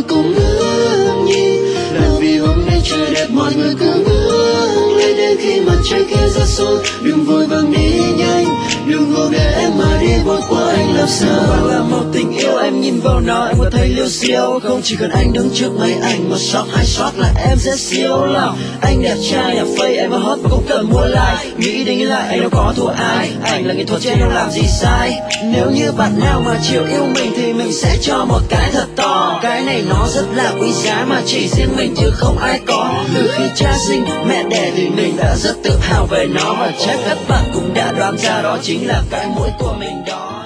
cùng ngước nhìn, là vì hôm nay trời đẹp mọi người cứ ngước lên đến khi mặt trời kia ra xuống. Đừng vội vàng đi nhanh, đừng vội để em mà đi vội qua anh làm sao. Và là một tình yêu em nhìn vào nó em có thấy liêu xiêu không? Chỉ cần anh đứng trước mấy ảnh một shot hai shot là em sẽ siêu lòng. Anh đẹp trai đẹp phây em hot mà cũng cần mua like. Nghĩ đến nghĩ lại anh đâu có thua ai, anh là nghệ thuật chứ anh đâu làm gì sai. Nếu như bạn nào mà chịu yêu mình thì mình sẽ cho một cái thật to. Cái này nó rất là quý giá mà chỉ riêng mình chứ không ai có. Từ khi cha sinh mẹ đẻ thì mình đã rất tự hào về nó, và chắc các bạn cũng đã đoán ra đó chính là cái mũi của mình đó.